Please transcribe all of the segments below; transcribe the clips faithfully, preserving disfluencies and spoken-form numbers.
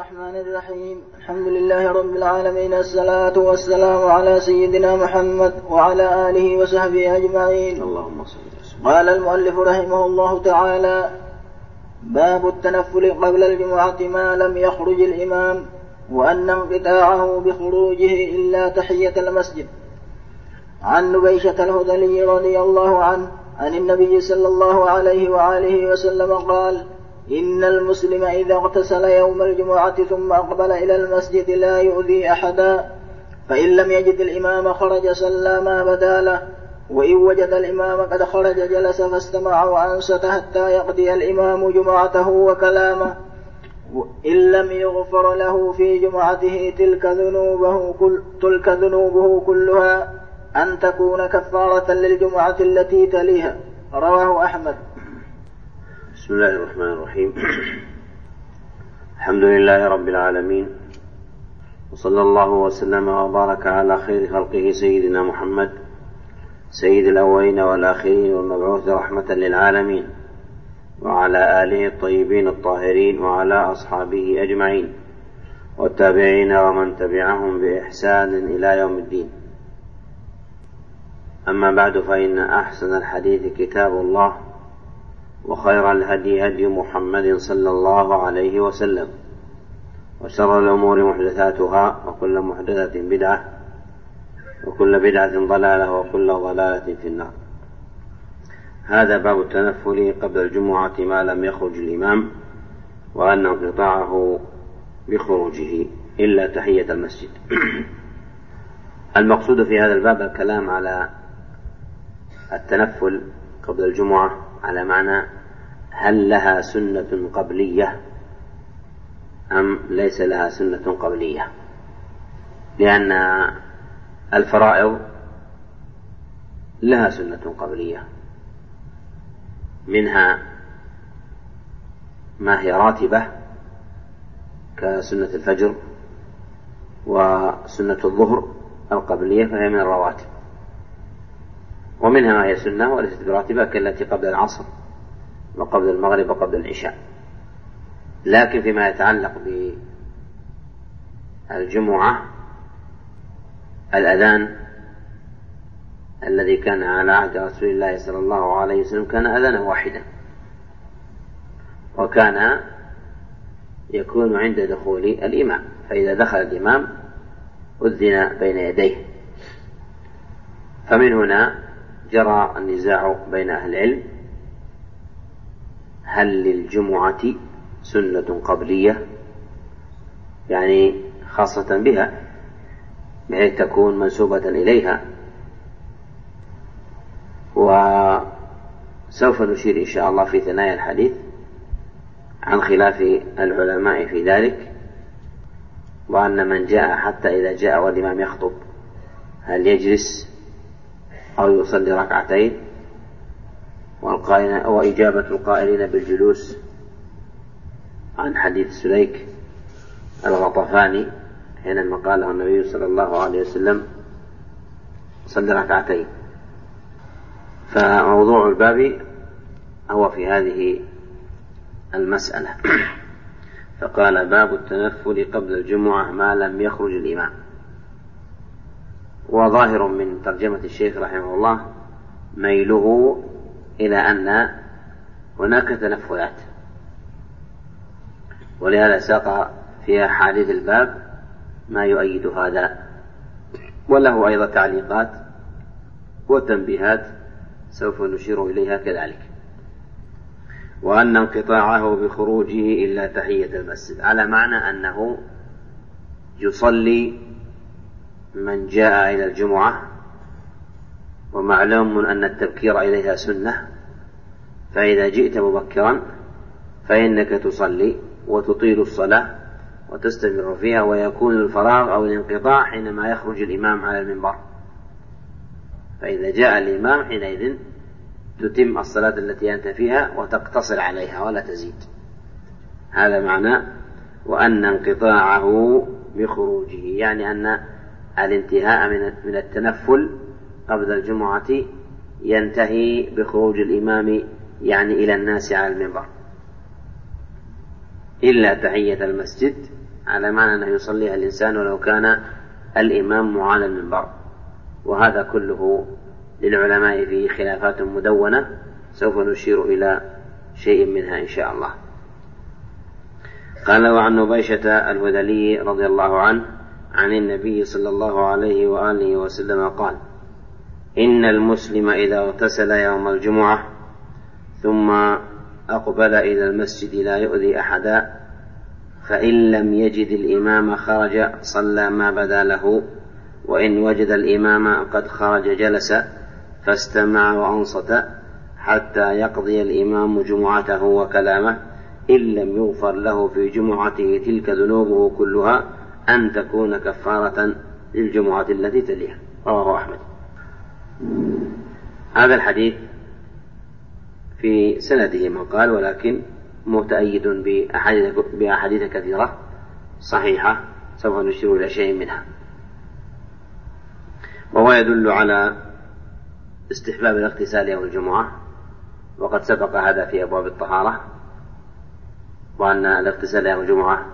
الرحمن الرحيم. الحمد لله رب العالمين، الصلاة والسلام على سيدنا محمد وعلى آله وصحبه أجمعين. اللهم صل وسلم. قال المؤلف رحمه الله تعالى: باب التنفل قبل الجمعة ما لم يخرج الإمام، وأن انقطاعه بخروجه إلا تحية المسجد. عن نبيشة الهذلي رضي الله عنه عن النبي صلى الله عليه وآله وسلم قال: إن المسلم إذا اغتسل يوم الجمعة ثم أقبل إلى المسجد لا يؤذي أحدا، فإن لم يجد الإمام خرج صلى ما بدا له، وإن وجد الإمام قد خرج جلس فاستمع وأنصت حتى يقضي الإمام جمعته وكلامه. إن لم يغفر له في جمعته تلك ذنوبه, كل تلك ذنوبه كلها أن تكون كفارة للجمعة التي تليها. رواه أحمد. بسم الله الرحمن الرحيم. الحمد لله رب العالمين، وصلى الله وسلم وبارك على خير خلقه سيدنا محمد سيد الأولين والآخرين والمبعوث رحمة للعالمين، وعلى آله الطيبين الطاهرين وعلى أصحابه أجمعين والتابعين ومن تبعهم بإحسان إلى يوم الدين. أما بعد، فإن أحسن الحديث كتاب الله، وخير الهدي هدي محمد صلى الله عليه وسلم، وشر الأمور محدثاتها، وكل محدثة بدعة، وكل بدعة ضلالة، وكل ضلالة في النار. هذا باب التنفل قبل الجمعة ما لم يخرج الإمام، وأن انقطاعه بخروجه إلا تحية المسجد. المقصود في هذا الباب الكلام على التنفل قبل الجمعة، على معنى هل لها سنة قبلية أم ليس لها سنة قبلية، لأن الفرائض لها سنة قبلية، منها ما هي راتبة كسنة الفجر وسنة الظهر القبلية فهي من الرواتب، ومنها ما هي سنة وليست براتبة كالتي قبل العصر وقبل المغرب وقبل العشاء. لكن فيما يتعلق بالجمعة، الأذان الذي كان على عهد رسول الله صلى الله عليه وسلم كان أذانا واحدا، وكان يكون عند دخول الإمام، فإذا دخل الإمام أذن بين يديه. فمن هنا جرى النزاع بين أهل العلم: هل للجمعة سنة قبلية، يعني خاصة بها بحيث تكون منسوبة إليها؟ وسوف نشير إن شاء الله في ثنايا الحديث عن خلاف العلماء في ذلك، وأن من جاء حتى إذا جاء والإمام يخطب هل يجلس أو يصلي ركعتين، وإجابة القائلين بالجلوس عن حديث سليك الغطفاني حينما قاله النبي صلى الله عليه وسلم: صلي ركعتين. فموضوع الباب هو في هذه المسألة. فقال: باب التنفل قبل الجمعة ما لم يخرج الإمام. وظاهر من ترجمة الشيخ رحمه الله ميله إلى أن هناك تنفلات، ولهذا ساق في أحاديث الباب ما يؤيد هذا، وله أيضا تعليقات وتنبيهات سوف نشير إليها كذلك. وأن انقطاعه بخروجه إلا تحية المسجد، على معنى أنه يصلي من جاء إلى الجمعة، ومعلوم أن التبكير إليها سنة، فإذا جئت مبكرا فإنك تصلي وتطيل الصلاة وتستمر فيها، ويكون الفراغ أو الانقطاع حينما يخرج الإمام على المنبر، فإذا جاء الإمام حينئذ تتم الصلاة التي أنت فيها وتقتصر عليها ولا تزيد. هذا معنى وأن انقطاعه بخروجه، يعني أن الانتهاء من التنفل قبل الجمعة ينتهي بخروج الإمام، يعني إلى الناس على المنبر. إلا تحية المسجد، على معنى أنه يصليها الإنسان ولو كان الإمام على المنبر. وهذا كله للعلماء فيه خلافات مدونة، سوف نشير إلى شيء منها إن شاء الله. قال: وعن نبيشة الهذلي رضي الله عنه عن النبي صلى الله عليه وآله وسلم قال: إن المسلم إذا اغتسل يوم الجمعة ثم أقبل إلى المسجد لا يؤذي أحدا، فإن لم يجد الإمام خرج صلى ما بدا له، وإن وجد الإمام قد خرج جلس فاستمع وأنصت حتى يقضي الإمام جمعته وكلامه، إن لم يغفر له في جمعته تلك ذنوبه كلها أن تكون كفارة للجمعة التي تليها. رواه أحمد. هذا الحديث في سنده من قال، ولكن متأيد بأحاديث كثيرة صحيحة سوف نشير إلى شيء منها. وهو يدل على استحباب الاغتسال يوم الجمعة، وقد سبق هذا في أبواب الطهارة، وأن الاغتسال يوم الجمعة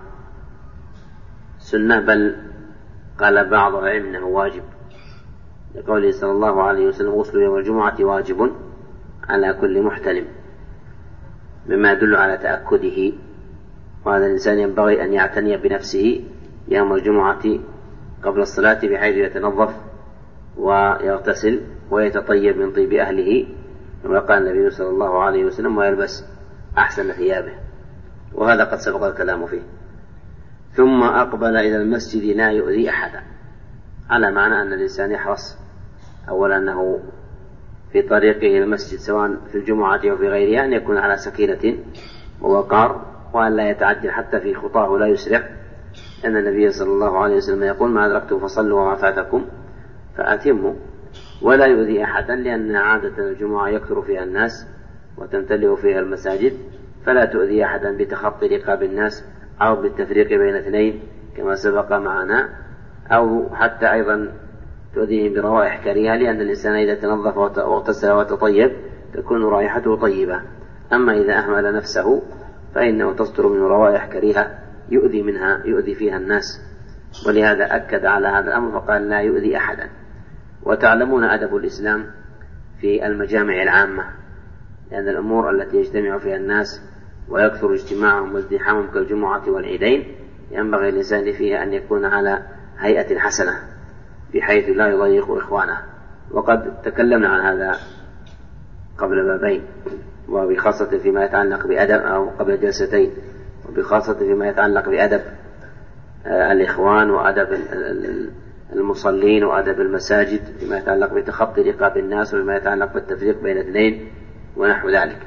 سنة، بل قال بعض العلم أنه واجب، لقوله صلى الله عليه وسلم: غسل يوم الجمعة واجب على كل محتلم، مما يدل على تأكده. وهذا الإنسان ينبغي أن يعتني بنفسه يوم الجمعة قبل الصلاة بحيث يتنظف ويغتسل ويتطيب من طيب أهله، كما قال النبي صلى الله عليه وسلم: ويلبس أحسن ثيابه. وهذا قد سبق الكلام فيه. ثم أقبل إلى المسجد لا يؤذي أحدا، على معنى أن الإنسان يحرص أولا أنه في طريقه إلى المسجد سواء في الجمعة أو في غيرها أن يكون على سكينة ووقار، وأن لا يتعجل حتى في خطاه لا يسرع، أن النبي صلى الله عليه وسلم يقول: ما أدركتم فصلوا وما فاتكم فأتموا. ولا يؤذي أحدا، لأن عادة الجمعة يكثر فيها الناس وتمتلئ فيها المساجد، فلا تؤذي أحدا بتخطي رقاب الناس أو بالتفريق بين اثنين كما سبق معنا، أو حتى أيضا تؤذيهم بروائح كريهة، لأن الإنسان إذا تنظف واغتسل وتطيب تكون رائحته طيبة. أما إذا أهمل نفسه فإنه تصدر من روائح كريهة يؤذي منها يؤذي فيها الناس، ولهذا أكد على هذا الأمر فقال: لا يؤذي أحدا. وتعلمون أدب الإسلام في المجامع العامة، لأن الأمور التي يجتمع فيها الناس ويكثر اجتماعهم وازدحامهم كالجمعة والعيدين ينبغي الإنسان فيها أن يكون على هيئة حسنة بحيث لا يضيق إخوانه. وقد تكلمنا عن هذا قبل بابين، وبخاصة فيما يتعلق بأدب، أو قبل جلستين، وبخاصة فيما يتعلق بأدب الإخوان وأدب المصلين وأدب المساجد، فيما يتعلق بتخطي رقاب الناس وفيما يتعلق بالتفريق بين اثنين ونحو ذلك.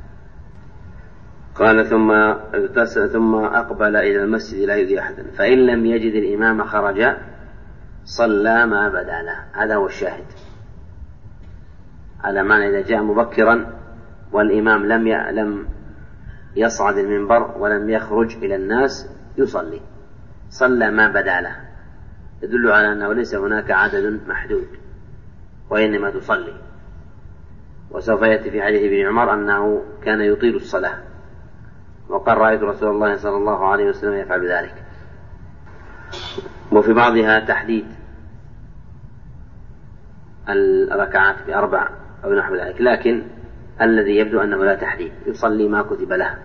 قال: ثم اغتسل ثم أقبل إلى المسجد لا يؤذي أحدا، فإن لم يجد الإمام خرج صلى ما بدا له. هذا هو الشاهد، على معنى إذا جاء مبكرا والإمام لم لم يصعد المنبر ولم يخرج إلى الناس يصلي، صلى ما بدا له، يدل على أنه ليس هناك عدد محدود، وإنما تصلي. وسوف يأتي في حديث ابن عمر أنه كان يطيل الصلاة، وقال: رأيت رسول الله صلى الله عليه وسلم يفعل ذلك. وفي بعضها تحديد الركعات بأربع أو نحو ذلك، لكن الذي يبدو أنه لا تحديد، يصلي ما كتب له.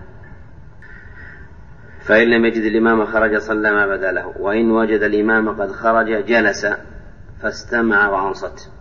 فإن لم يجد الإمام خرج صلى ما بدا له، وإن وجد الإمام قد خرج جلس فاستمع وأنصت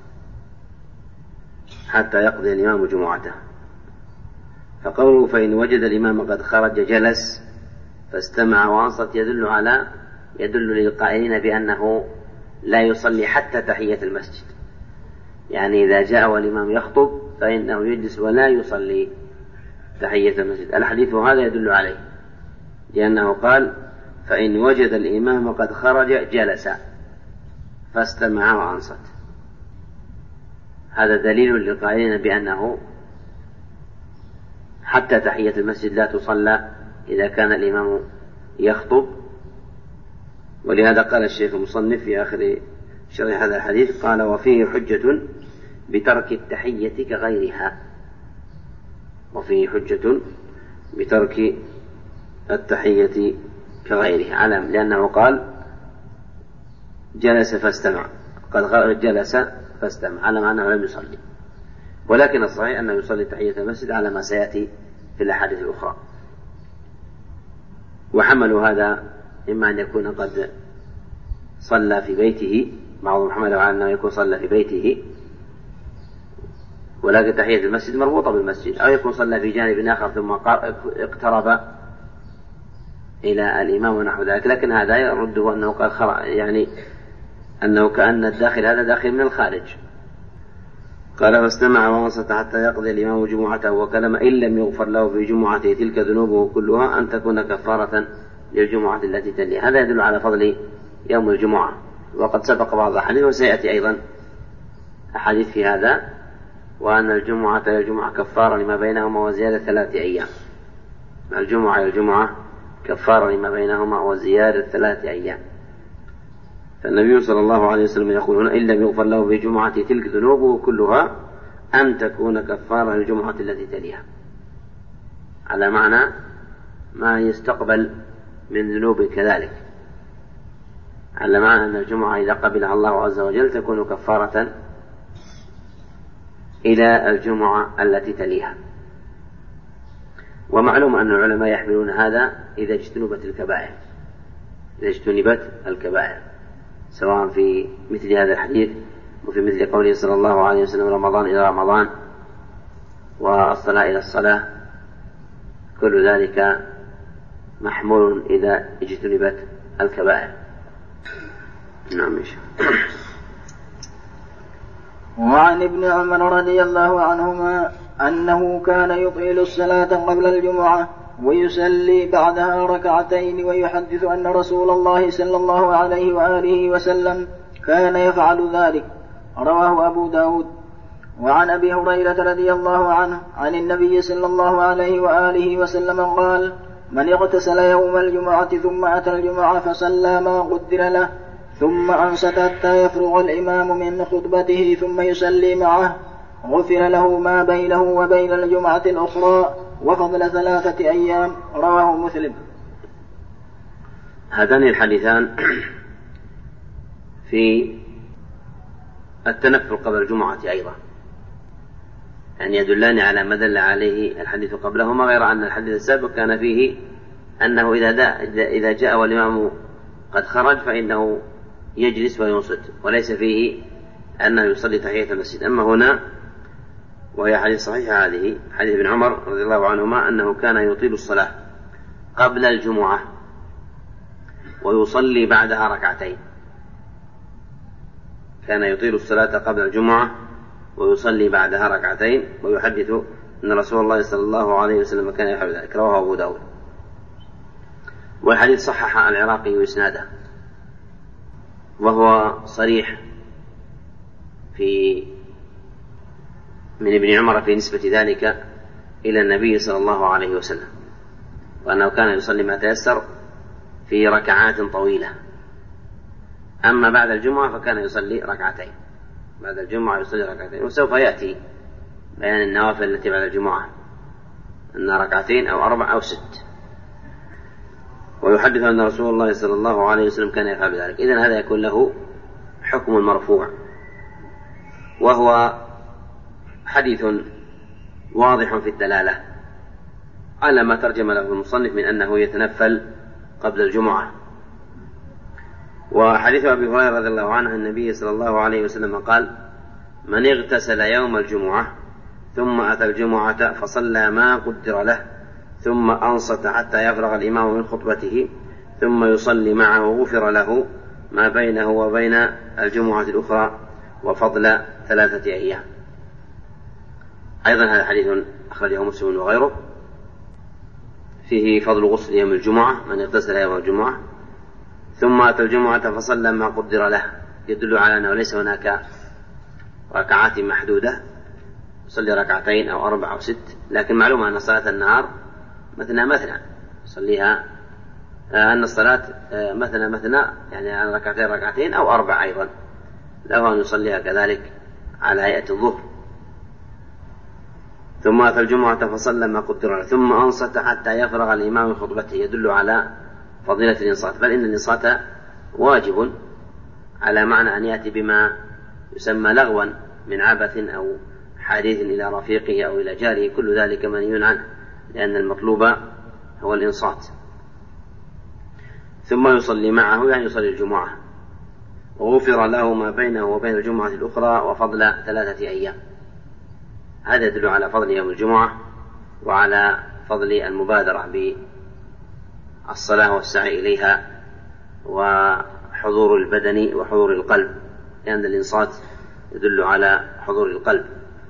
حتى يقضي الإمام جمعته. فقوله فإن وجد الإمام قد خرج جلس فاستمع وأنصت يدل على يدل للقائلين بأنه لا يصلي حتى تحية المسجد، يعني إذا جاء والإمام يخطب فإنه يجلس ولا يصلي تحية المسجد. الحديث هذا يدل عليه، لأنه قال: فإن وجد الإمام قد خرج جلس فاستمع وأنصت. هذا دليل للقائلين بأنه حتى تحية المسجد لا تصلى إذا كان الإمام يخطب. ولهذا قال الشيخ المصنف في آخر شرح هذا الحديث قال: وفيه حجة بترك التحية كغيرها، وفيه حجة بترك التحية كغيره، على لأنه قال جلس فاستمع، قد جلس فاستمع، على معنى لم يصلي. ولكن الصحيح أنه يصلي تحية المسجد على ما سيأتي في الأحاديث الأخرى. وحملوا هذا إما أن يكون قد صلى في بيته، بعضهم حمله على أنه يكون صلى في بيته ولكن تحية المسجد مربوطة بالمسجد، أو يكون صلى في جانب آخر ثم اقترب إلى الإمام ونحو ذلك. لكن هذا يرده أنه قال خرج، يعني أنه كأن الداخل هذا داخل من الخارج. قال فاستمع وانصت حتى يقضي الإمام جمعته وكلم إن لم يغفر له في جمعته تلك ذنوبه كلها أن تكون كفارة للجمعة التي تليها. هذا يدل على فضل يوم الجمعة، وقد سبق بعض الأحاديث وسيأتي أيضا أحاديث في هذا، وأن الجمعة إلى الجمعة كفارة لما بينهما وزيادة ثلاثة أيام. الجمعة إلى الجمعة كفارة لما بينهما وزيادة ثلاثة أيام. فالنبي صلى الله عليه وسلم يقول هنا إن لم يغفر له في جمعة تلك ذنوبه كلها أن تكون كفارة للجمعة التي تليها، على معنى ما يستقبل من ذنوب كذلك، على معنى أن الجمعة إذا قبلها الله عز وجل تكون كفارة إلى الجمعة التي تليها. ومعلوم أن العلماء يحملون هذا إذا اجتنبت الكبائر، إذا اجتنبت الكبائر، سواء في مثل هذا الحديث وفي مثل قوله صلى الله عليه وسلم رمضان إلى رمضان والصلاة إلى الصلاة، كل ذلك محمول إذا اجتنبت الكبائر. نعم. وعن ابن عمر رضي الله عنهما أنه كان يطيل الصلاة قبل الجمعة ويصلي بعدها ركعتين، ويحدث أن رسول الله صلى الله عليه وآله وسلم كان يفعل ذلك، رواه أبو داود. وعن أبي هريرة رضي الله عنه عن النبي صلى الله عليه وآله وسلم قال: من اغتسل يوم الجمعة ثم أتى الجمعة فصلى ما قدر له ثم أنصت حتى يفرغ الإمام من خطبته ثم يصلي معه غفر له ما بينه وبين الجمعة الأخرى وفضل ثلاثة أيام، رواه مسلم. هذان الحديثان في التنفل قبل الجمعة أيضا، يعني يدلان على ما دل عليه الحديث قبلهما، غير أن الحديث السابق كان فيه أنه إذا جاء والإمام قد خرج فإنه يجلس وينصت، وليس فيه أنه يصلي تحية المسجد. أما هنا وهي حديث صحيحة، هذه حديث ابن عمر رضي الله عنهما أنه كان يطيل الصلاة قبل الجمعة ويصلي بعدها ركعتين، كان يطيل الصلاة قبل الجمعة ويصلي بعدها ركعتين، ويحدث أن رسول الله صلى الله عليه وسلم كان يفعل ذلك، رواه أبو داود. والحديث صحح العراقي وإسناده، وهو صريح في من ابن عمر في نسبة ذلك إلى النبي صلى الله عليه وسلم، وأنه كان يصلي ما تيسر في ركعات طويلة. أما بعد الجمعة فكان يصلي ركعتين، بعد الجمعة يصلي ركعتين، وسوف يأتي بيان النوافل التي بعد الجمعة أن ركعتين أو أربع أو ست. ويحدث أن رسول الله صلى الله عليه وسلم كان يفعل ذلك. إذن هذا يكون له حكم المرفوع، وهو حديث واضح في الدلالة على ما ترجم له المصنف من أنه يتنفل قبل الجمعة. وحديث أبي هريرة رضي الله عنه النبي صلى الله عليه وسلم قال: من اغتسل يوم الجمعة ثم أتى الجمعة فصلى ما قدر له ثم أنصت حتى يفرغ الإمام من خطبته ثم يصلي معه غفر له ما بينه وبين الجمعة الأخرى وفضل ثلاثة أيام. أيضا هذا حديث أخرجه مسلم وغيره، فيه فضل غسل يوم الجمعة، من اغتسل يوم الجمعة ثم أتى الجمعة فصلى ما قدر له، يدل على أنه ليس هناك ركعات محدودة، يصلي ركعتين أو أربع أو ست، لكن معلوم أن صلاة النهار مثنى مثنى يصليها، أن الصلاة مثنى مثنى يعني ركعتين ركعتين أو أربع أيضا، له أن يصليها كذلك على هيئة الظهر. ثم أتى الجمعة فصلى ما قدر له ثم أنصت حتى يفرغ الإمام من خطبته، يدل على فضيلة الإنصات، بل إن الإنصات واجب، على معنى أن يأتي بما يسمى لغوا من عبث أو حديث إلى رفيقه أو إلى جاره، كل ذلك منهي عنه، لأن المطلوب هو الإنصات. ثم يصلي معه، يعني يصلي الجمعة، وغفر له ما بينه وبين الجمعة الأخرى وفضل ثلاثة أيام. هذا يدل على فضل يوم الجمعة وعلى فضل المبادرة بالصلاة والسعي إليها وحضور البدن وحضور القلب، لأن الإنصات يدل على حضور القلب.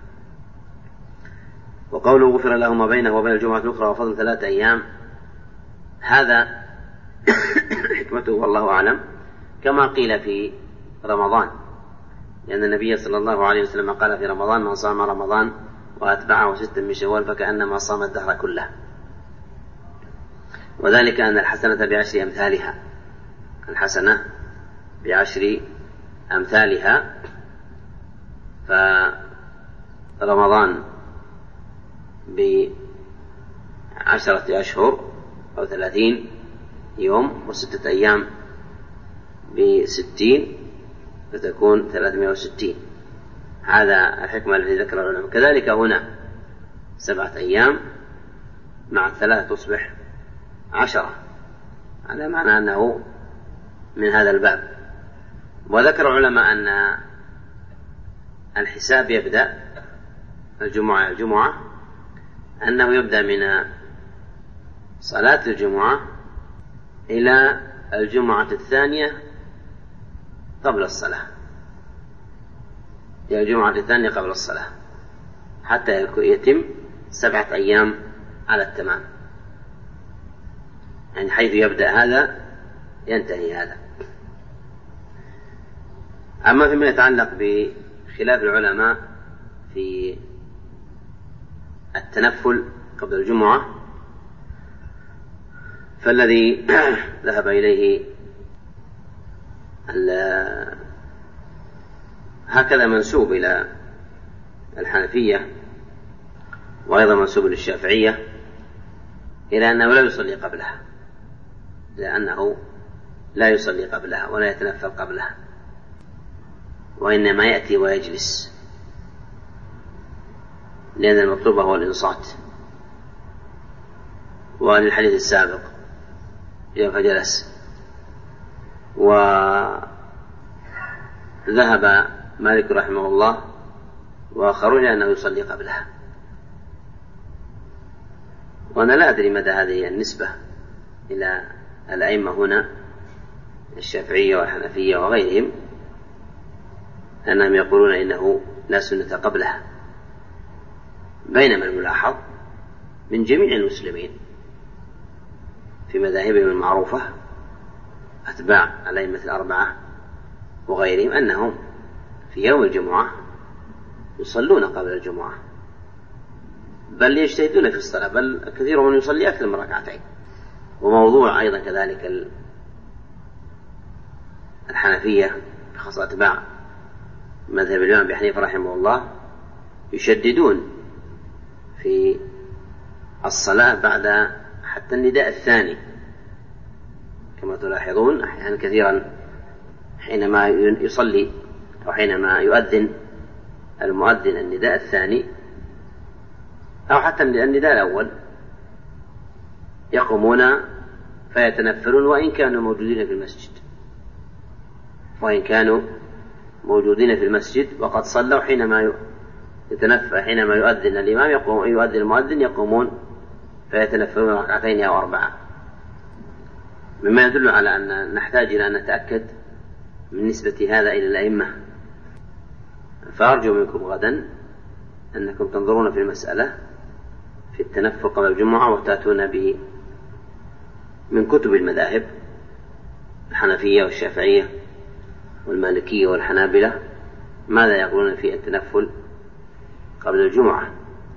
وقوله غفر له ما بينه وبين الجمعة الأخرى وفضل ثلاثة أيام، هذا حكمته والله أعلم، كما قيل في رمضان، لأن النبي صلى الله عليه وسلم قال في رمضان: من صام رمضان وأتبعه ستا من شوال فكأنما صام الدهر كله. وذلك أن الحسنة بعشر أمثالها، الحسنة بعشر أمثالها، فرمضان بعشرة أشهر أو ثلاثين يوم، وستة أيام بستين، فتكون ثلاثمائة وستين. هذا الحكمة التي ذكر العلماء. كذلك هنا سبعة أيام مع الثلاث تصبح عشرة، على معنى أنه من هذا الباب. وذكر العلماء أن الحساب يبدأ الجمعة الجمعة أنه يبدأ من صلاة الجمعة إلى الجمعة الثانية قبل الصلاة، إلى الجمعة الثانية قبل الصلاة، حتى يتم سبعة أيام على التمام، يعني حيث يبدأ هذا ينتهي هذا. أما فيما يتعلق بخلاف العلماء في التنفل قبل الجمعة، فالذي ذهب إليه هكذا منسوب إلى الحنفية وأيضا منسوب للشافعية، إلى أنه لا يصلي قبلها، لأنه لا يصلي قبلها ولا يتنفل قبلها، وإنما يأتي ويجلس، لأن المطلوب هو الإنصات. وللحديث السابق فجلس. وذهب مالك رحمه الله وآخرون أنه يصلي قبلها. وأنا لا أدري مدى هذه النسبة إلى الأئمة هنا، الشافعية والحنفية وغيرهم، أنهم يقولون إنه لا سنة قبلها، بينما الملاحظ من جميع المسلمين في مذاهبهم المعروفة أتباع الأئمة الأربعة وغيرهم أنهم في يوم الجمعة يصلون قبل الجمعة، بل يجتهدون في الصلاة، بل كثير من يصلي أكثر من ركعتين. وموضوع أيضا كذلك الحنفية خاصة أتباع مذهب الإمام أبي حنيفة رحمه الله يشددون في الصلاة بعد حتى النداء الثاني، كما تلاحظون أحيانا كثيرا حينما يصلي أو حينما يؤذن المؤذن النداء الثاني أو حتى النداء الأول يقومون فيتنفلون وإن كانوا موجودين في المسجد، وإن كانوا موجودين في المسجد وقد صلوا، حينما يتنفل حينما يؤذن الإمام يقوم يؤذن المؤذن يقومون فيتنفلون ركعتين أو أربعة، مما يدل على أن نحتاج إلى أن نتأكد من نسبة هذا إلى الأئمة. فأرجو منكم غدا أنكم تنظرون في المسألة في التنفل قبل الجمعة وتأتون به من كتب المذاهب الحنفية والشافعية والمالكية والحنابلة ماذا يقولون في التنفل قبل الجمعة،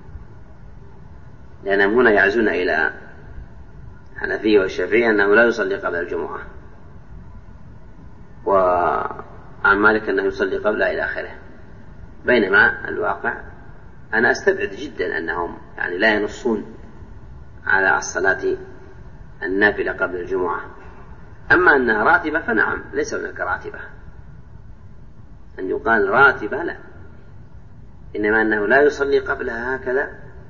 لأنهم هنا يعزون إلى الحنفية والشافعية أنه لا يصلي قبل الجمعة، وعن مالك أنه يصلي قبلها إلى آخره. بينما الواقع أنا أستبعد جدا أنهم يعني لا ينصون على الصلاة النافلة قبل الجمعة، أما أنها راتبة فنعم، ليس هناك راتبة، أن يقال راتبة لا، إنما أنه لا يصلي قبلها هكذا،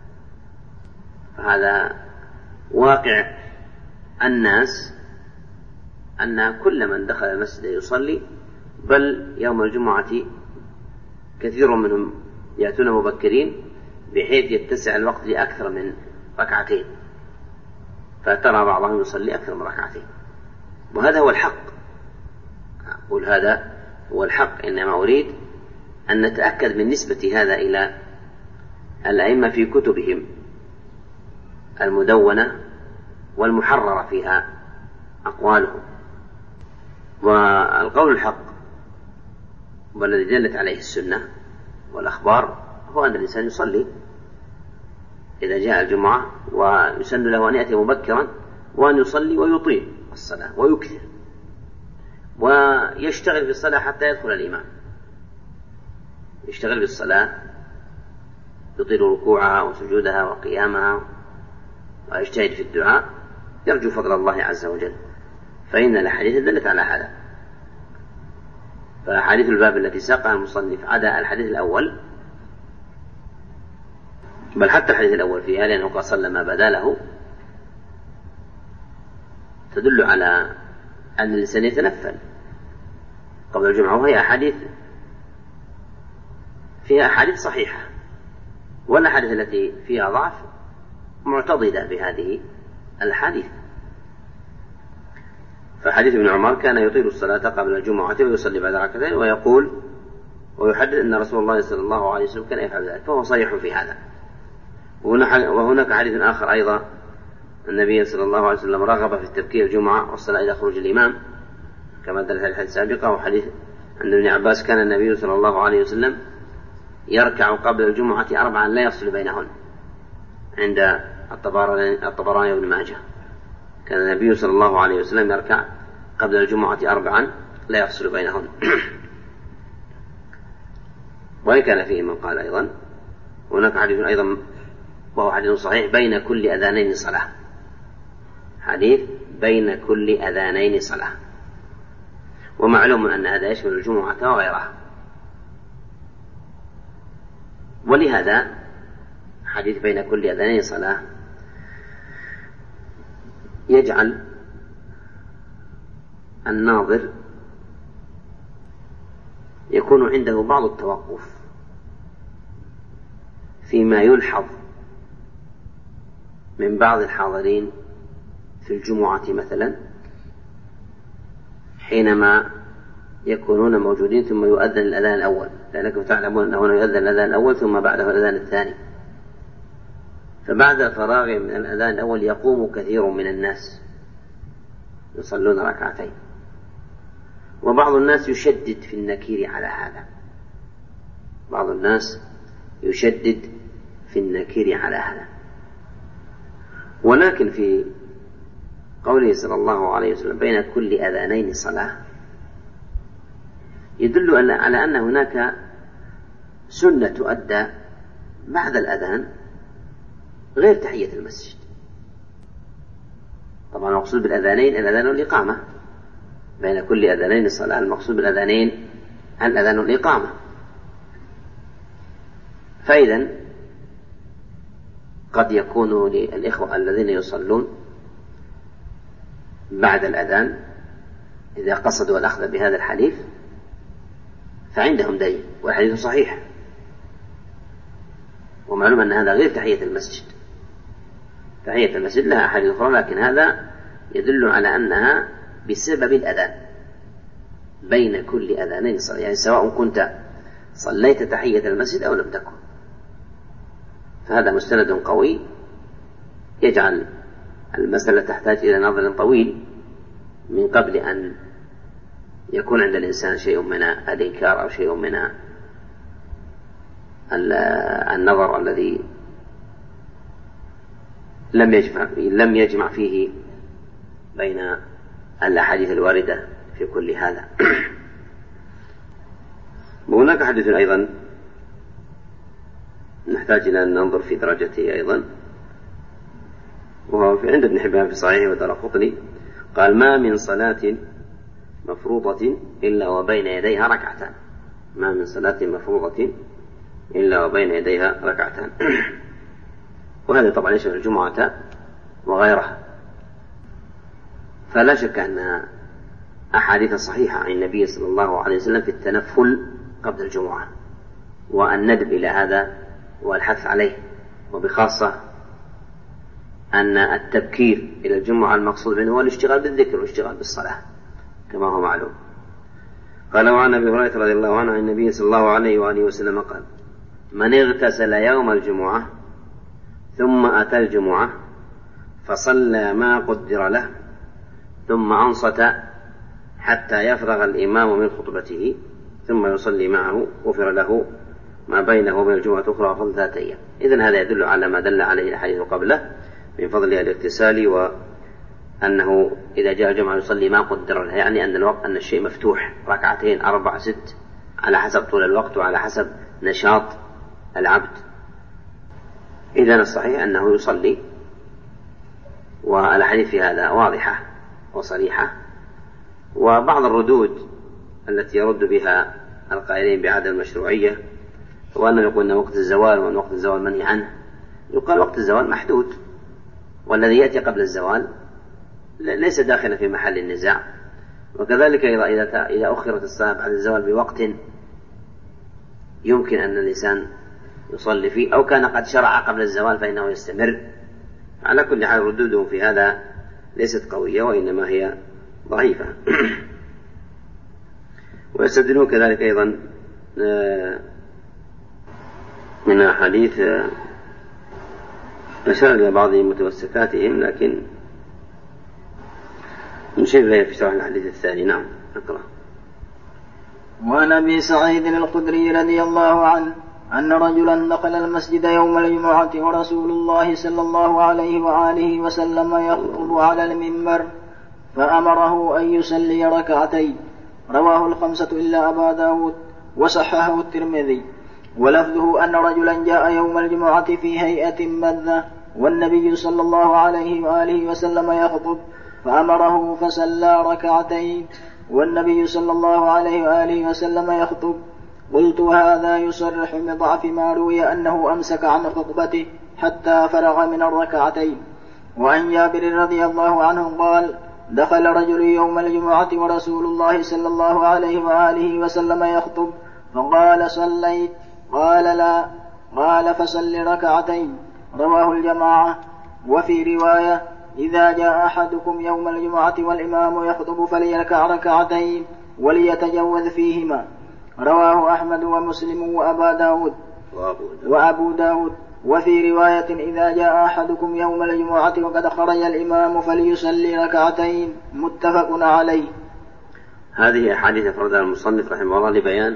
فهذا واقع الناس أن كل من دخل المسجد يصلي، بل يوم الجمعة كثير منهم يأتون مبكرين بحيث يتسع الوقت لأكثر من ركعتين، فترى بعضهم يصلي أكثر من ركعتين، وهذا هو الحق. أقول هذا هو الحق، إنما أريد أن نتأكد من نسبة هذا إلى الأئمة في كتبهم المدونة والمحررة فيها أقوالهم. والقول الحق والذي دلت عليه السنة والأخبار هو أن الإنسان يصلي إذا جاء الجمعة، ويسن له أن يأتي مبكرا وأن يصلي ويطيل الصلاة ويكثر، ويشتغل في الصلاة حتى يدخل الإمام، يشتغل في الصلاة، يطيل ركوعها وسجودها وقيامها، ويجتهد في الدعاء، يرجو فضل الله عز وجل، فإن الأحاديث دلت على هذا. فأحاديث الباب التي ساقها المصنف عدا الحديث الأول، بل حتى الحديث الأول فيها لأنه قد صلى ما بدا له، تدل على أن الإنسان يتنفل قبل الجمعة، وهي أحاديث فيها أحاديث صحيحة، والأحاديث التي فيها ضعف معتضدة بهذه الحديث. فحديث ابن عمر كان يطيل الصلاة قبل الجمعة ويصلي بعد ركعتين ويقول ويحدث أن رسول الله صلى الله عليه وسلم كان يفعل ذلك، فهو صريح في هذا. وهناك حديث آخر أيضا، النبي صلى الله عليه وسلم رغب في التبكير الجمعة والصلاة إلى خروج الإمام كما دل في الحديث السابقة. وحديث أن ابن عباس كان النبي صلى الله عليه وسلم يركع قبل الجمعة أربعا لا يفصل بينهن، عند الطبراني وابن ماجه، كان النبي صلى الله عليه وسلم يركع قبل الجمعة أربعا لا يفصل بينهن. وإن كان فيه من قال أيضا، هناك حديث أيضا وهو حديث صحيح بين كل أذانين صلاة، حديث بين كل أذانين صلاة، ومعلوم أن هذا يشمل الجمعة وغيرها. ولهذا حديث بين كل أذانين صلاة يجعل الناظر يكون عنده بعض التوقف فيما يلحظ من بعض الحاضرين في الجمعة مثلا، حينما يكونون موجودين ثم يؤذن الأذان الأول، لأنكم تعلمون أنه يؤذن الأذان الأول ثم بعده الأذان الثاني، فبعد الفراغ من الأذان الأول يقوم كثير من الناس يصلون ركعتين، وبعض الناس يشدد في النكير على هذا، بعض الناس يشدد في النكير على هذا. ولكن في قوله صلى الله عليه وسلم بين كل أذانين صلاة يدل على أن هناك سنة تؤدى بعد الأذان غير تحية المسجد. طبعا المقصود بالأذانين الأذان والإقامة، بين كل أذانين صلاة المقصود بالأذانين الأذان والإقامة. فإذا قد يكون للإخوة الذين يصلون بعد الأذان إذا قصدوا الأخذ بهذا الحديث فعندهم دليل، والحديث صحيح، ومعلوم أن هذا غير تحية المسجد. تحية المسجد لها أحاديث أخرى، لكن هذا يدل على أنها بسبب الأذان بين كل أذانين صلاة، يعني سواء كنت صليت تحية المسجد أو لم تكن. فهذا مستند قوي يجعل المسألة تحتاج إلى نظر طويل من قبل أن يكون عند الإنسان شيء من الإنكار أو شيء من النظر الذي لم يجمع لم يجمع فيه بين الأحاديث الواردة في كل هذا. وهناك حديث أيضا نحتاج إلى أن ننظر في درجته أيضا، وهو عند ابن حبان في صحيحه ودارقطني، قال ما من صلاة مفروضة إلا وبين يديها ركعتان، ما من صلاة مفروضة إلا وبين يديها ركعتان. وهذا طبعا يشمل الجمعة وغيرها. فلا شك أن أحاديث صحيحة عن النبي صلى الله عليه وسلم في التنفل قبل الجمعة، والندب إلى هذا والحث عليه، وبخاصة أن التبكير إلى الجمعة المقصود منه هو الاشتغال بالذكر والاشتغال بالصلاة كما هو معلوم. قال وعن أبي هريرة رضي الله عنه عن النبي صلى الله عليه وآله وسلم قال من اغتسل يوم الجمعة ثم أتى الجمعة فصلى ما قدر له ثم أنصت حتى يفرغ الإمام من خطبته ثم يصلي معه غفر له ما بينه وبين الجمعة الأخرى وفضل ذات أيام. إذن هذا يدل على ما دل عليه الحديث قبله من فضل الاغتسال، وأنه إذا جاء الجمعة يصلي ما قدر له، يعني أن الوقت أن الشيء مفتوح، ركعتين أربع ست على حسب طول الوقت وعلى حسب نشاط العبد. إذن الصحيح أنه يصلي، والحديث في هذا واضحة وصريحة. وبعض الردود التي يرد بها القائلين بعدم المشروعية هو أنه يقول أن وقت الزوال وأن وقت الزوال منهي عنه. يقال وقت الزوال محدود، والذي يأتي قبل الزوال ليس داخلا في محل النزاع. وكذلك إذا إذا أخرت الصلاة بعد الزوال بوقت يمكن أن الإنسان يصلي فيه أو كان قد شرع قبل الزوال فإنه يستمر. على كل حال ردودهم في هذا ليست قوية وإنما هي ضعيفة. ويستدلون كذلك أيضا من أحاديث أشار إلى بعض متوسكاتهم، لكن نشير إليه في شرح الحديث الثاني. نعم اقرأ. وعن أبي سعيد الخدري رضي الله عنه أن رجلا دخل المسجد يوم الجمعة ورسول الله صلى الله عليه وآله وسلم يخطب على المنبر فأمره أن يصلي ركعتين، رواه الخمسة إلا أبا داود وصححه الترمذي. ولفظه أن رجلا جاء يوم الجمعة في هيئة بذة والنبي صلى الله عليه وآله وسلم يخطب فأمره فصلى ركعتين والنبي صلى الله عليه وآله وسلم يخطب. قلت هذا يصرح بضعف ما روي أنه أمسك عن خطبته حتى فرغ من الركعتين. وعن جابر رضي الله عنه قال دخل رجل يوم الجمعة ورسول الله صلى الله عليه وآله وسلم يخطب فقال صليت؟ قال لا. قال فصل ركعتين، رواه الجماعة. وفي رواية إذا جاء أحدكم يوم الجمعة والإمام يخطب فليركع ركعتين وليتجوز فيهما، رواه أحمد ومسلم وأبا داود وأبو داود. وفي رواية إذا جاء أحدكم يوم الجمعة وقد خرج الإمام فليصلي ركعتين، متفق عليه. هذه أحاديث أفردها المصنف رحمه الله لبيان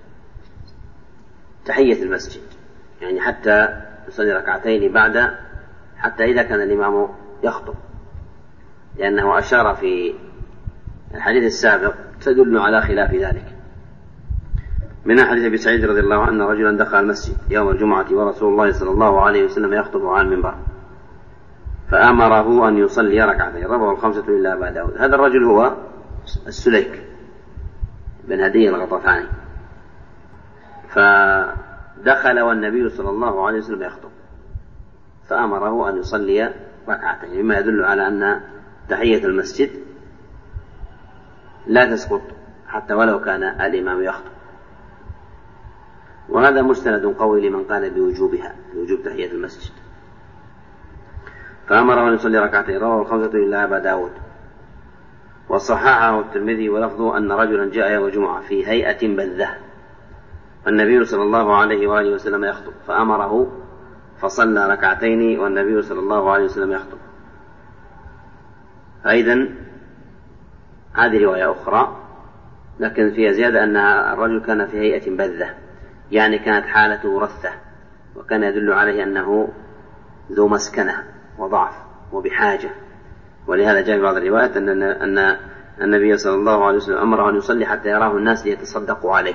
تحية المسجد، يعني حتى يصلي ركعتين بعد، حتى إذا كان الإمام يخطب، لأنه أشار في الحديث السابق تدل على خلاف ذلك. من حديث أبي سعيد رضي الله عنه أن رجلا دخل المسجد يوم الجمعة ورسول الله صلى الله عليه وسلم يخطب على المنبر فأمره أن يصلي ركعتين، رواه الخمسة إلا أبا داود. هذا الرجل هو السليك بن هدي الغطفاني، فدخل والنبي صلى الله عليه وسلم يخطب فأمره أن يصلي ركعتين، مما يدل على أن تحية المسجد لا تسقط حتى ولو كان الإمام يخطب. وهذا مستند قوي لمن قال بوجوبها، بوجوب تحية المسجد. فأمره أن يصلي ركعتين، رواه الخمسة إلا أبا داود وصححه الترمذي. ولفظه أن رجلا جاء يوم الجمعة في هيئة بذة والنبي صلى الله عليه وآله وسلم يخطب فأمره فصلى ركعتين والنبي صلى الله عليه وسلم يخطب. أيضا هذه رواية أخرى لكن فيها زيادة أن الرجل كان في هيئة بذة، يعني كانت حالته رثة، وكان يدل عليه أنه ذو مسكنة وضعف وبحاجة. ولهذا جاء في بعض الروايات أن أن النبي صلى الله عليه وسلم أمره أن يصلي حتى يراه الناس ليتصدقوا عليه.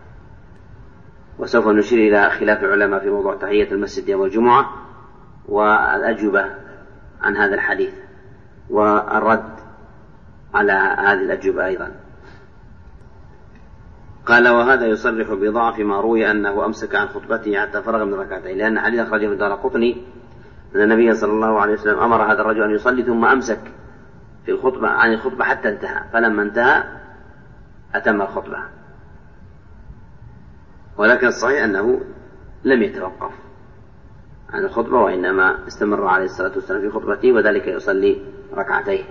وسوف نشير إلى خلاف العلماء في موضوع تحية المسجد يوم الجمعة والأجوبة عن هذا الحديث والرد على هذه الأجوبة أيضا. قال وهذا يصرح بضعف ما روي أنه أمسك عن خطبته حتى فرغ من ركعتين، لأن حديث أخرجه الدارقطني أن النبي صلى الله عليه وسلم أمر هذا الرجل أن يصلي ثم أمسك في الخطبة عن الخطبة حتى انتهى، فلما انتهى أتم الخطبة. ولكن الصحيح أنه لم يتوقف عن الخطبة، وإنما استمر عليه الصلاة والسلام في خطبته، وذلك يصلي ركعتين.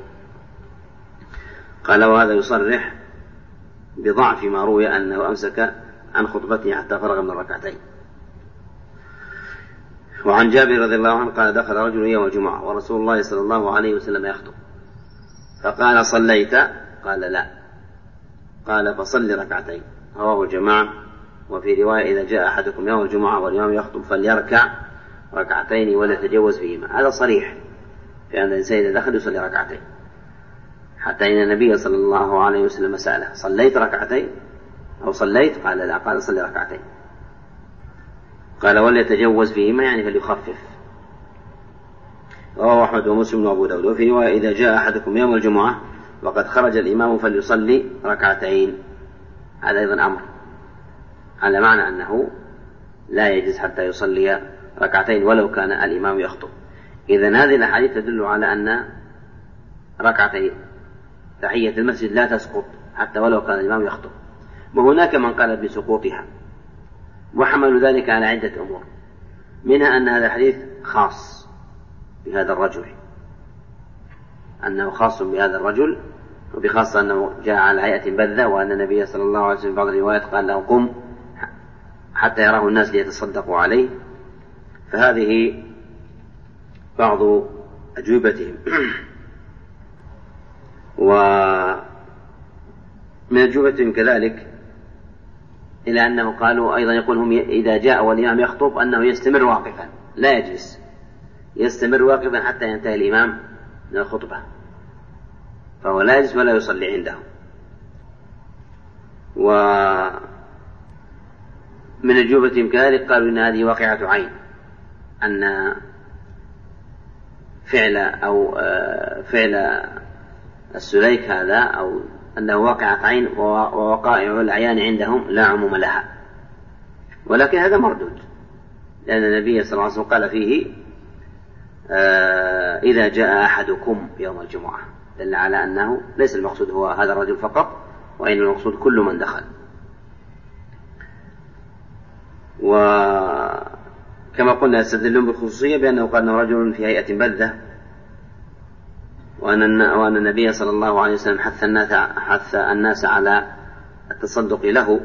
قال وهذا يصرح بضعف ما روي أنه أمسك عن خطبته حتى فرغ من الركعتين. وعن جابر رضي الله عنه قال دخل رجل يوم الجمعة ورسول الله صلى الله عليه وسلم يخطب، فقال صليت؟ قال لا. قال فصل ركعتين. رواه الجماعة. وفي رواية إذا جاء أحدكم يوم الجمعة والإمام يخطب فليركع ركعتين ولا يتجوز فيهما. هذا صريح في أن الإنسان إذا دخل يصلي ركعتين، حتى إن النبي صلى الله عليه وسلم سأله صليت ركعتين أو صليت؟ قال لا. قال صلي ركعتين. قال ولا يتجوز فيهما يعني فليخفف. رواه أحمد ومسلم وأبو داود. وفي رواية إذا جاء أحدكم يوم الجمعة وقد خرج الإمام فليصلي ركعتين. هذا أيضا أمر على معنى أنه لا يجوز حتى يصلي ركعتين ولو كان الإمام يخطب. إذن هذه الأحاديث تدل على أن ركعتين تحية المسجد لا تسقط حتى ولو كان الإمام يخطب. وهناك من قال بسقوطها وحملوا ذلك على عدة أمور، منها أن هذا الحديث خاص بهذا الرجل، أنه خاص بهذا الرجل، وبخاصة أنه جاء على هيئة بذة، وأن النبي صلى الله عليه وسلم في بعض الروايات قال له قم حتى يراه الناس ليتصدقوا عليه. فهذه بعض أجوبتهم. ومن أجوبتهم كذلك إلى أنه قالوا أيضا يقول هم إذا جاء والإمام يخطب أنه يستمر واقفا لا يجلس، يستمر واقفا حتى ينتهي الإمام من الخطبة، فهو لا يجلس ولا يصلي عنده. ومن أجوبتهم كذلك قالوا إن هذه واقعة عين، أن فعل أو فعل السليك هذا أو أنه واقعة عين ووقائع العيان عندهم لا عموم لها. ولكن هذا مردود، لأن النبي صلى الله عليه وسلم قال فيه إذا جاء أحدكم يوم الجمعة، دل على أنه ليس المقصود هو هذا الرجل فقط، وإن المقصود كل من دخل. وكما قلنا يستدلون بالخصوصية بأنه قال أنه رجل في هيئة بذة، وأن وأن النبي صلى الله عليه وسلم حث الناس حث الناس على التصدق له.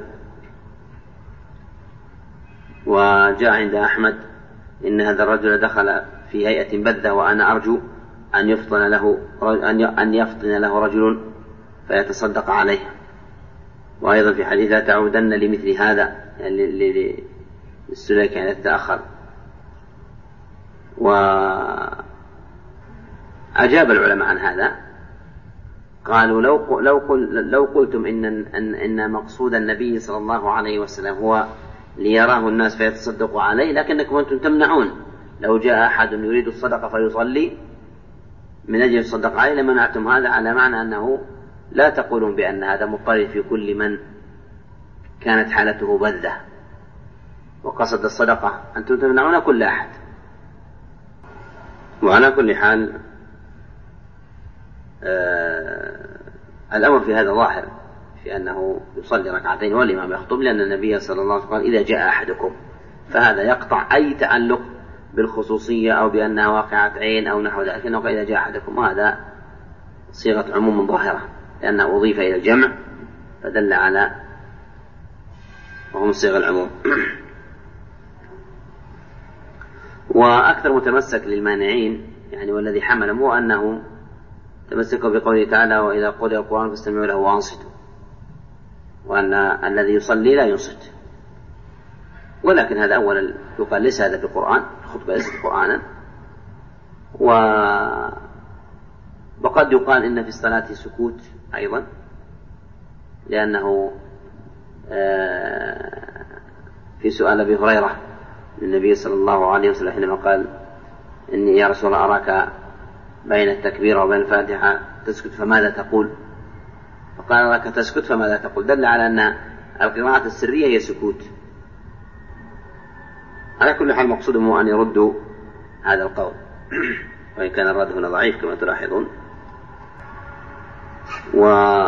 وجاء عند أحمد إن هذا الرجل دخل في هيئة بذة وأنا أرجو أن يفطن له أن يفطن له رجل فيتصدق عليه. وأيضا في حديث لا تعودن لمثل هذا، يعني للسليك يعني يتأخر. وأجاب العلماء عن هذا، قالوا لو لو قل لو قلتم إن إن إن مقصود النبي صلى الله عليه وسلم هو ليراه الناس فيتصدقوا عليه، لكنكم أنتم تمنعون. لو جاء أحد يريد الصدقة فيصلي من أجل الصدقة عليه لمنعتم هذا، على معنى أنه لا تقولون بأن هذا مضطرد في كل من كانت حالته بذة وقصد الصدقة، أنتم تمنعون كل أحد. وعلى كل حال آه الأمر في هذا ظاهر في أنه يصلي ركعتين والإمام يخطب، لأن النبي صلى الله عليه وسلم قال إذا جاء أحدكم، فهذا يقطع أي تعلق بالخصوصية أو بأنها واقعة عين أو نحو ذلك، إنه إذا جاء أحدكم، وهذا صيغة عموم ظاهرة لأنه أضيف إلى الجمع فدل على وهم صيغ العموم. وأكثر متمسك للمانعين يعني والذي حملهم هو أنه تمسكوا بقوله تعالى وإذا قرئ القرآن فاستمعوا له وأنصتوا، وأن الذي يصلي لا ينصت. ولكن هذا أولا يقال ليس هذا بالقرآن، الخطبة ليست قرآنا. و... وقد يقال إن في الصلاة سكوت أيضا، لأنه في سؤال أبي هريرة للنبي صلى الله عليه وسلم حينما قال إني يا رسول الله أراك بين التكبير وبين الفاتحة تسكت فماذا تقول؟ وقال لك تسكت فماذا تقول؟ دل على أن القراءة السرية هي سكوت. على كل حال مقصودهم أن يردوا هذا القول، وإن كان الرد هنا ضعيف كما تلاحظون. و...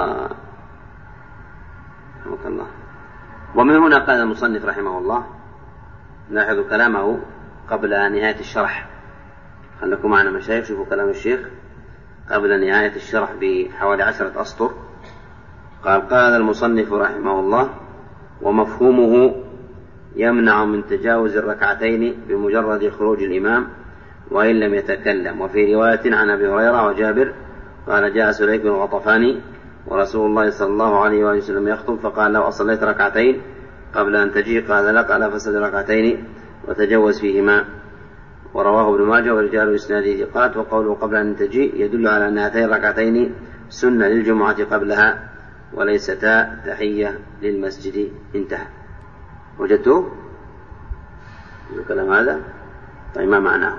الله. ومن هنا قال المصنف رحمه الله، لاحظوا كلامه قبل نهاية الشرح، خلكم معنا مشايخ شوفوا كلام الشيخ قبل نهاية الشرح بحوالي عشرة أسطر. قال قال المصنف رحمه الله: ومفهومه يمنع من تجاوز الركعتين بمجرد خروج الإمام وإن لم يتكلم. وفي رواية عن أبي هريرة وجابر قال: جاء سليك بن غطفاني ورسول الله صلى الله عليه وآله وسلم يخطب فقال: لو أصليت ركعتين قبل أن تجيء قال: لا. قال: فصل ركعتين وتجوز فيهما. ورواه ابن ماجه ورجال إسناده ثقات. وقوله قبل أن تجيء يدل على أن هاتين الركعتين سنة للجمعة قبلها وليستا تحية للمسجد. انتهى. وجدتوه الكلام هذا؟ طيب ما معناه؟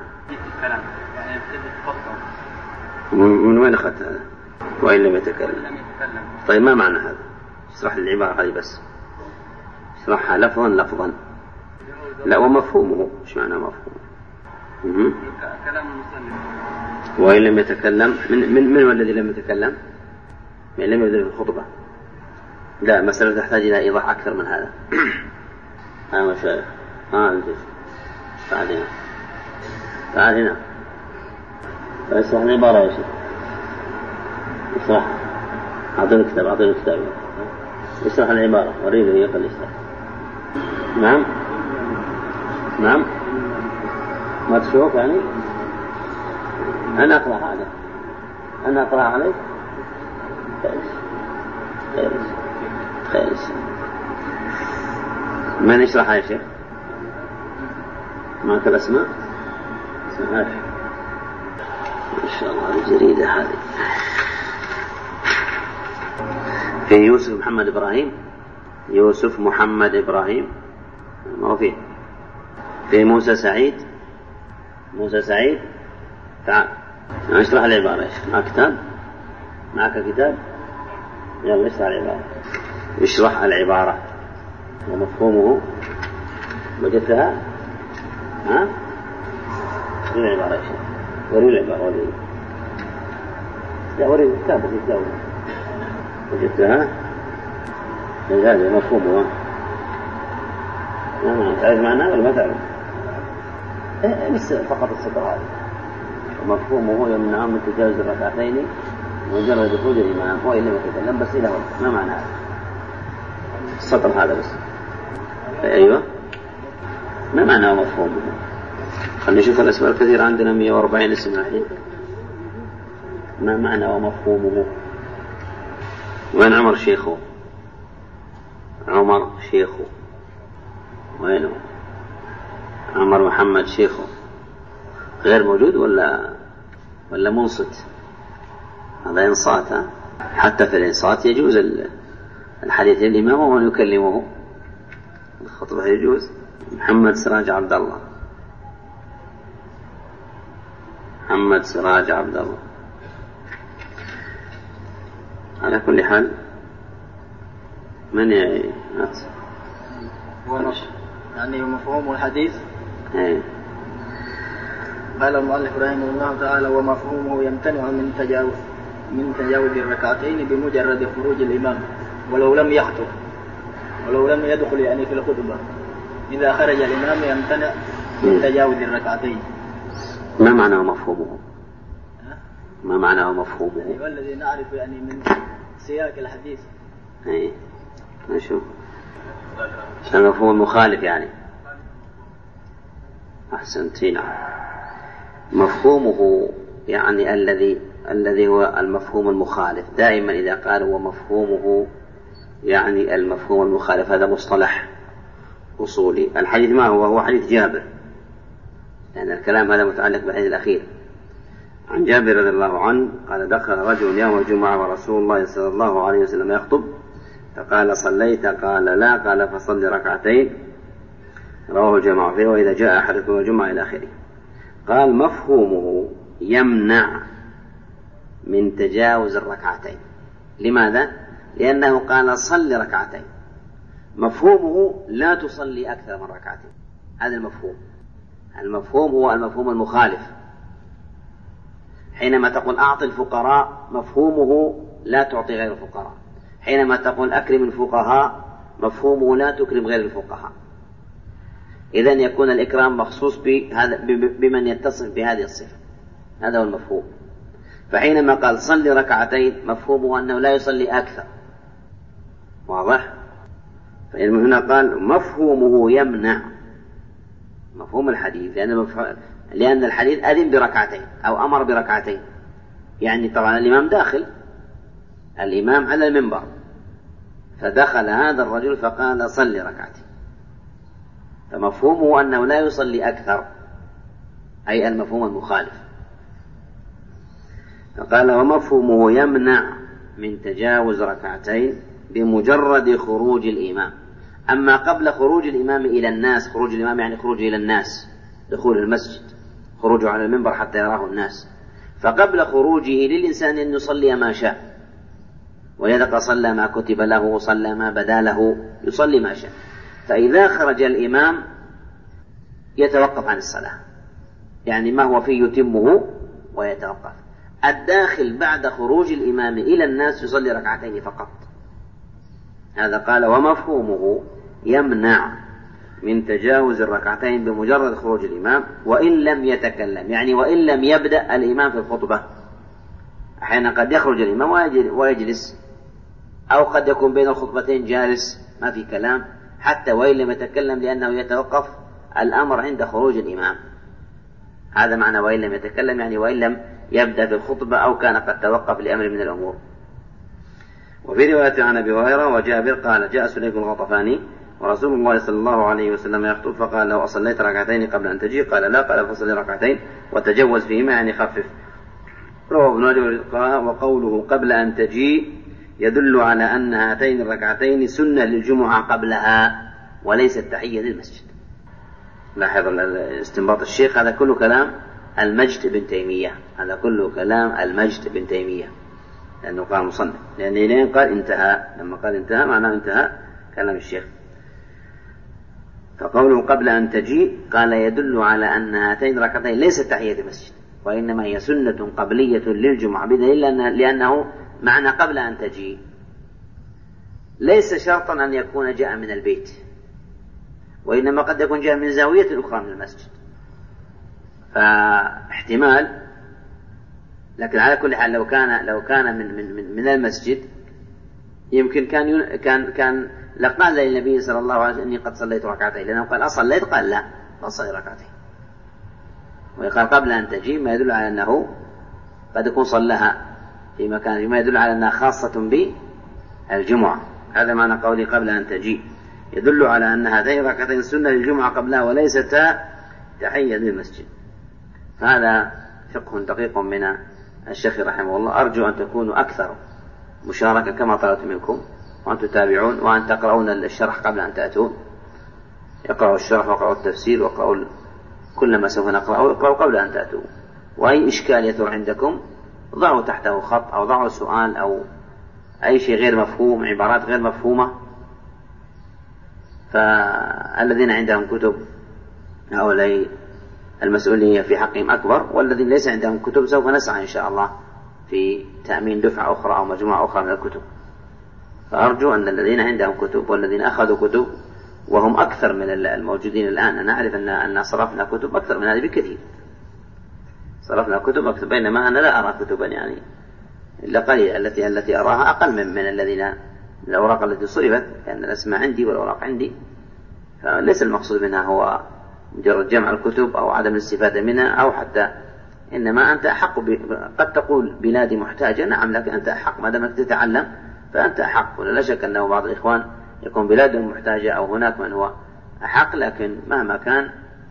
من وين أخذت هذا؟ وإن لم يتكلم. طيب ما معنى هذا؟ اشرح لي العبارة هذه بس، اشرحها لفظا لفظا. لا ومفهومه، ايش معنى مفهومه؟ كلام المصنف. وإن لم يتكلم، من من من هو الذي لم يتكلم؟ من لم يبدأ في الخطبة. لا، مسألة تحتاج إلى إيضاح أكثر من هذا. ها مشايخ، ها أنت تعال هنا، تعال هنا، اشرح العبارة يا شيخ، اشرح. أعطيني كتاب، أعطيني كتاب، اشرح العبارة، وريني هي قل اشرح. نعم نعم ما تشوف يعني؟ أنا أقرأ هذا، أنا أقرأ عليك. خير خير خير. من يشرحها يا شيخ؟ معك الأسماء؟ اسمعاش ما شاء الله الجريدة هذه. في يوسف محمد إبراهيم، يوسف محمد إبراهيم ما هو فيه. في موسى سعيد، موسى سعيد تعال اشرح العبارة. معك كتاب؟ معك كتاب؟ يلا اشرح العبارة، اشرح العبارة ومفهومه. وجدتها؟ ها؟ وريني العبارة يا شيخ، وريني العبارة، وريني. لا وريني الكتاب، وريني الكتاب. وجدتها؟ هذا مفهومه. ما تعرف معناه ولا ما تعرف؟ بس فقط السطر هذا. ومفهومه يمنع من تجاوز الركعتين مجرد خروج الإمام هو إلا يتكلم بس إلى وقت. ما معنى هذا؟ السطر هذا بس. أيوة. ما معنى مفهومه؟ خلينا نشوف الأسماء الكثيرة، عندنا مئة وأربعين اسم الحين. ما معنى ومفهومه؟ وين عمر شيخه؟ عمر شيخه وينه؟ عمر محمد شيخه غير موجود ولا ولا منصت؟ هذا إنصات. ها؟ حتى في الإنصات يجوز الحديث للإمام ومن يكلمه، الخطبة يجوز. محمد سراج عبد الله، محمد سراج عبد الله. على كل حال من يأتي يعني مفهوم الحديث. ايه. قال المؤلف رحمه الله تعالى: ومفهومه يمتنع من تجاوز من تجاوز الركعتين بمجرد خروج الإمام ولو لم يخطب، ولو لم يدخل يعني في الخطبة. إذا خرج الإمام يمتنع من تجاوز الركعتين. ما معنى مفهومه؟ ما معنى مفهومه؟ يعني والذي نعرف يعني من سياق الحديث. ايه نشوف المفهوم المخالف يعني. أحسنت. نعم. مفهومه يعني الذي الذي هو المفهوم المخالف. دائما إذا قال ومفهومه يعني المفهوم المخالف، هذا مصطلح أصولي. الحديث ما هو؟ هو حديث جابر، لأن يعني الكلام هذا متعلق بالحديث الأخير. عن جابر رضي الله عنه قال: دخل رجل يوم الجمعة ورسول الله صلى الله عليه وسلم يخطب فقال: صليت؟ قال: لا. قال: فصل ركعتين. رواه الجماعة فيه. وإذا جاء أحدكم الجمعة إلى آخره. قال: مفهومه يمنع من تجاوز الركعتين. لماذا؟ لأنه قال صل ركعتين، مفهومه لا تصلي أكثر من ركعتين. هذا المفهوم. المفهوم هو المفهوم المخالف. حينما تقول أعطي الفقراء مفهومه لا تعطي غير الفقراء، حينما تقول أكرم الفقهاء مفهومه لا تكرم غير الفقهاء. إذن يكون الإكرام مخصوص بمن يتصف بهذه الصفة، هذا هو المفهوم. فحينما قال صل ركعتين مفهومه أنه لا يصلي أكثر، واضح؟ فهنا قال مفهومه يمنع، مفهوم الحديث، لأن, لأن الحديث أذن بركعتين أو أمر بركعتين، يعني طبعا الإمام داخل، الإمام على المنبر، فدخل هذا الرجل فقال صل ركعتين، فمفهومه أنه لا يصلي أكثر، أي المفهوم المخالف. فقال ومفهومه يمنع من تجاوز ركعتين بمجرد خروج الإمام. أما قبل خروج الإمام إلى الناس، خروج الإمام يعني خروج إلى الناس، دخول المسجد، خروجه على المنبر حتى يراه الناس، فقبل خروجه للإنسان أن يصلي ما شاء، ويدق صلى ما كتب له، صلى ما بدا له، يصلي ما شاء. فإذا خرج الإمام يتوقف عن الصلاة، يعني ما هو فيه يتمه ويتوقف. الداخل بعد خروج الإمام إلى الناس يصلي ركعتين فقط. هذا قال ومفهومه يمنع من تجاوز الركعتين بمجرد خروج الإمام وإن لم يتكلم، يعني وإن لم يبدأ الإمام في الخطبة. أحيانا قد يخرج الإمام ويجلس، أو قد يكون بين الخطبتين جالس ما في كلام، حتى وإن لم يتكلم، لأنه يتوقف الأمر عند خروج الإمام. هذا معنى وإن لم يتكلم، يعني وإن لم يبدأ في الخطبة أو كان قد توقف لأمر من الأمور. وفي رواية عن أبي هريرة وجابر قال جاء سليم الغطفاني ورسول الله صلى الله عليه وسلم يخطب، فقال لو أصليت ركعتين قبل أن تجي؟ قال لا. قال فصلي ركعتين وتجوز فيهما، يعني خفف. رواه ابن رجب. وقوله قبل أن تجي يدل على أن هاتين الركعتين سنة للجمعة قبلها وليست تحية للمسجد. لاحظ استنباط الشيخ، هذا كله كلام المجد بن تيمية، هذا كله كلام المجد بن تيمية، لأنه قال مصنف، لأن لين قال انتهى، لما قال انتهى معناه انتهى كلام الشيخ. فقوله قبل أن تجي قال يدل على أن هاتين الركعتين ليست تحية المسجد، وإنما هي سنة قبلية للجمعة، بدليل لأنه معنى قبل أن تجي ليس شرطا أن يكون جاء من البيت، وإنما قد يكون جاء من زاوية أخرى من المسجد، فاحتمال. لكن على كل حال لو كان لو كان من من من المسجد يمكن كان كان كان لقال للنبي صلى الله عليه وسلم إني قد صليت ركعتين، لأنه قال أصليت؟ قال لا، أصلي ركعتين. ويقال قبل أن تجي ما يدل على أنه قد يكون صلىها في مكان، فيما يدل على أنها خاصة بالجمعة. هذا معنى قولي قبل أن تجي، يدل على أن هذين ركعتين سنة للجمعة قبلها وليستا تحية للمسجد. هذا فقه دقيق من الشيخ رحمه الله. أرجو أن تكونوا أكثر مشاركة كما طلبت منكم، وأن تتابعون وأن تقرؤون الشرح قبل أن تأتون. يقرأوا الشرح وقرأوا التفسير وقرأوا كل ما سوف نقرأه، ويقرأوا قبل أن تأتوا. وأي إشكال يثور عندكم ضعوا تحته خط أو ضعوا سؤال أو أي شيء غير مفهوم، عبارات غير مفهومة. فالذين عندهم كتب هؤلاء المسؤولية في حقهم أكبر، والذين ليس عندهم كتب سوف نسعى إن شاء الله في تأمين دفعة أخرى أو مجموعة أخرى من الكتب. فأرجو أن الذين عندهم كتب والذين أخذوا كتب، وهم أكثر من الموجودين الآن، أنا أعرف أن أن صرفنا كتب أكثر من هذه بكثير، صرفنا كتب أكثر، بينما أنا لا أرى كتبا يعني إلا قليلة، التي التي أراها أقل من من الذين الأوراق التي صرفت، لأن الأسماء عندي والأوراق عندي. فليس المقصود منها هو مجرد جمع الكتب أو عدم الاستفادة منها، أو حتى إنما أنت أحق ب... قد تقول بلادي محتاجة، نعم، لكن أنت أحق ما دامك تتعلم فأنت أحق. ولا شك أنه بعض الإخوان يكون بلادهم محتاجة أو هناك من هو أحق، لكن مهما كان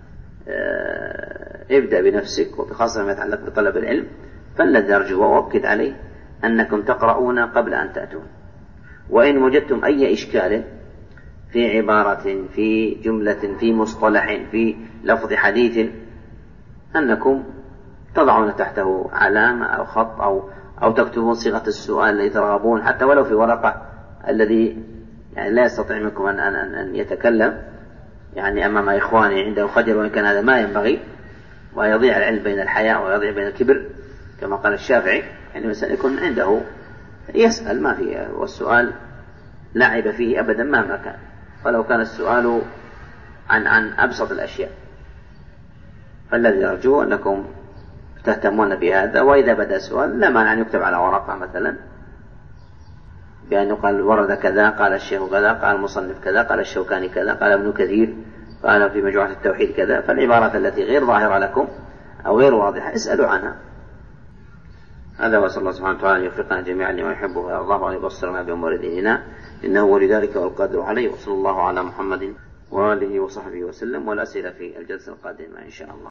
ابدأ بنفسك، وبخاصة ما يتعلق بطلب العلم. فالذي أرجو وأؤكد عليه أنكم تقرؤون قبل أن تأتون، وإن وجدتم أي إشكال في عبارة، في جملة، في مصطلح، في لفظ حديث، أنكم تضعون تحته علامة أو خط أو أو تكتبون صيغة السؤال الذي ترغبون، حتى ولو في ورقة الذي يعني لا يستطيع منكم أن, أن, أن يتكلم يعني أمام إخوانه عنده خجل، وإن كان هذا ما ينبغي، ويضيع العلم بين الحياء ويضيع بين الكبر كما قال الشافعي. يعني مثلا يكون عنده يسأل ما فيه، والسؤال لا عيب فيه أبدا مهما كان، ولو كان السؤال عن عن أبسط الأشياء. فالذي أرجو أنكم تهتمون بهذا، وإذا بدأ سؤال لا مانع أن يكتب على ورقة مثلا بأن يقال ورد كذا، قال الشيخ كذا، قال المصنف كذا، قال الشوكاني كذا، قال ابن كثير، قال في مجموعة التوحيد كذا. فالعبارات التي غير ظاهرة لكم أو غير واضحة اسألوا عنها. هذا وصلى الله سبحانه وتعالى يوفقنا جميعا لما يحبه ويرضاه، وأن يبصرنا بأمور ديننا، إنه ولذلك والقادر عليه. وصلى الله على محمد وآله وصحبه وسلم. والأسئلة في الجلسة القادمة إن شاء الله.